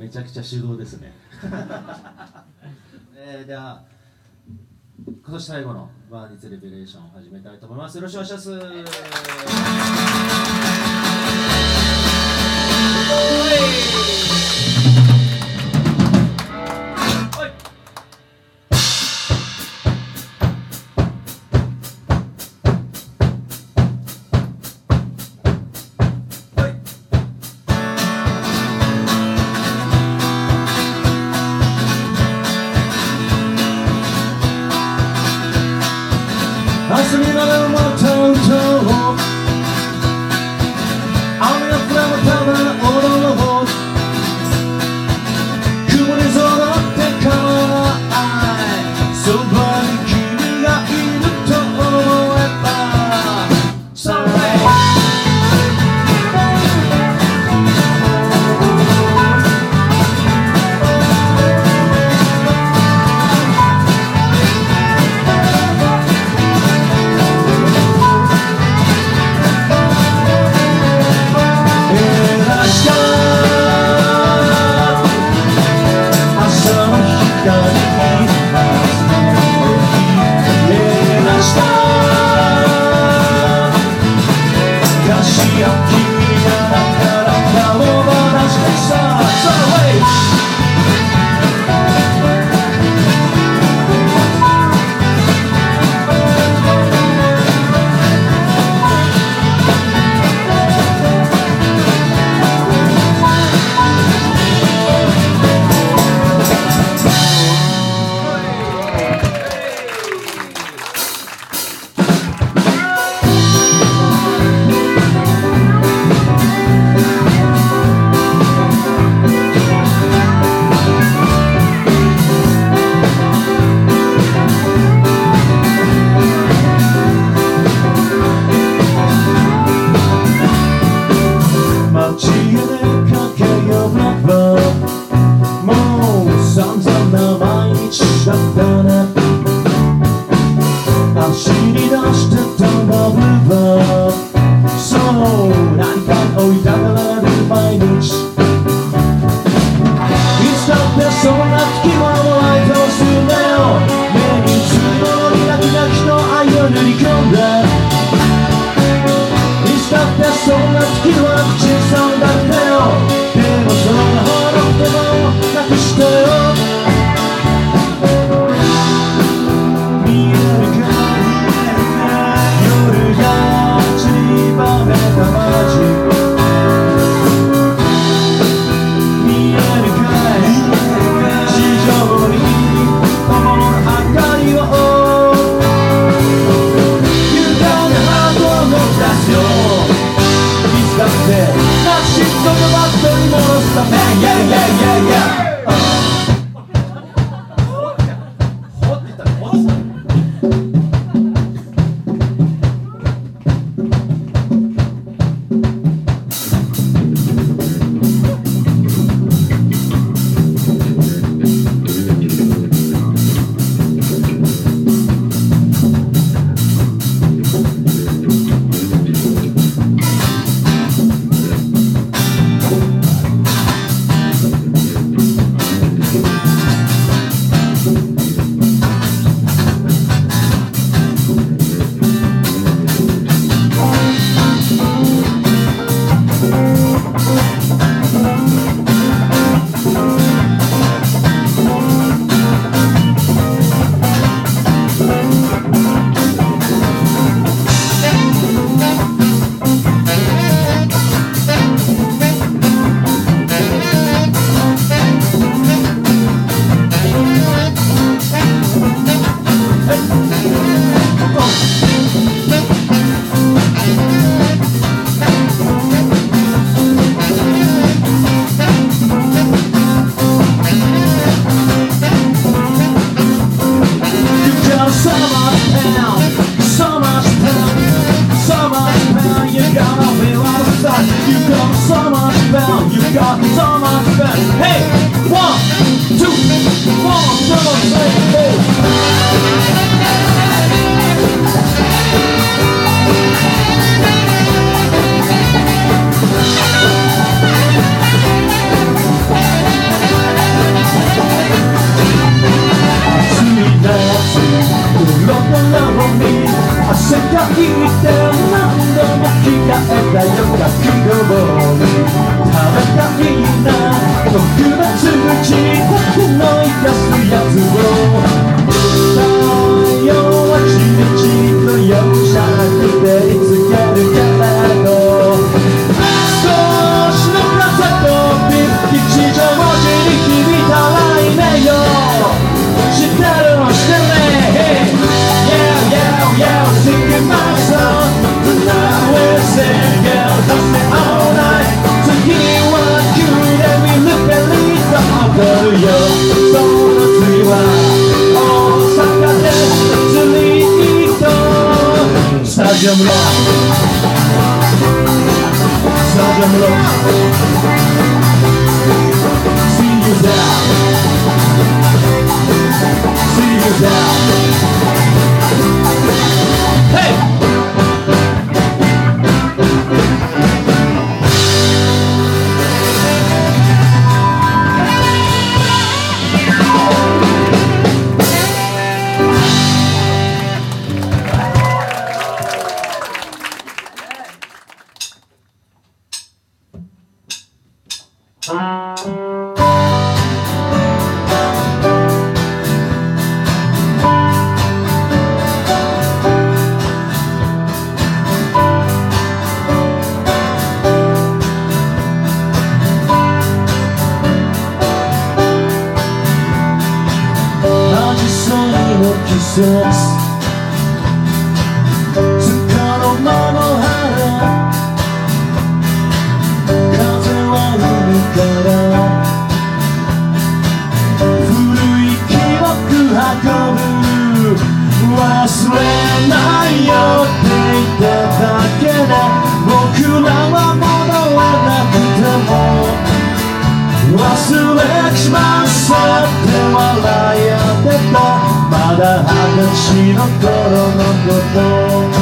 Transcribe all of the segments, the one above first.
めちゃくちゃ手動ですねでは今年最後のバーニツレベレーションを始めたいと思います。よろしくお願いします。明日になるもとうとう雨が降らぬただ踊ろう曇り空って構わないそばに君がいると思えば Sorry見える限り世界で何度も着替えたよかき氷食べたいな特別口の安いやつを太陽はちりちりの容赦なく照りつけるけれど少しの風と吉祥寺に響いたらいいねよ知ってるの知ってるね Yeah, yeah, yeah, singing my song Tonight we're singing, dancing all night 次は急で見るベリーと踊るよその次は大阪でストリートスタジアムロックスタジアムロック See you there See you there Hey!つかの間の花風は海から古い記憶運ぶ忘れないよって言ってたけど僕らは戻らなくても忘れちまったって笑い合ってたまだ二十歳の頃のこと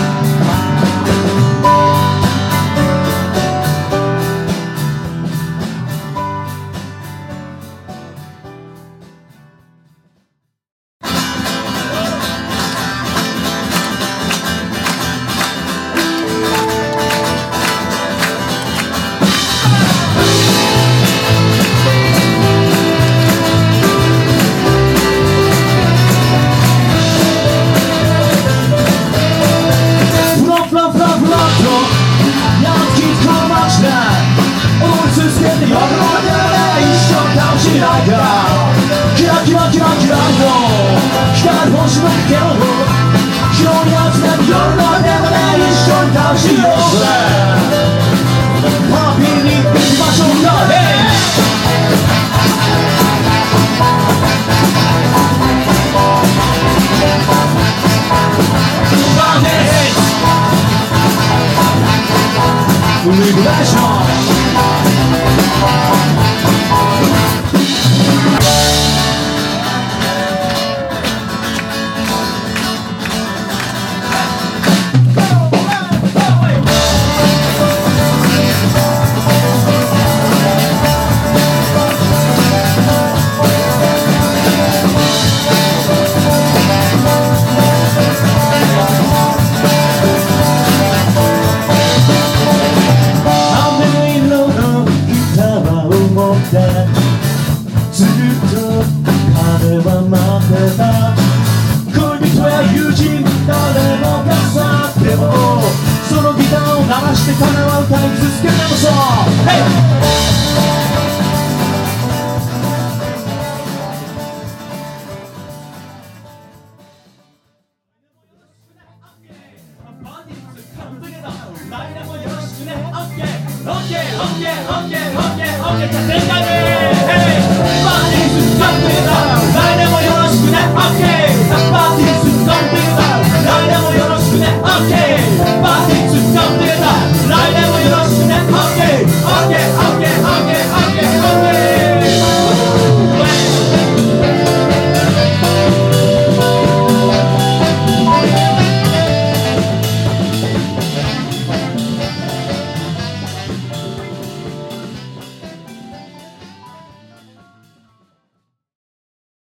オッケー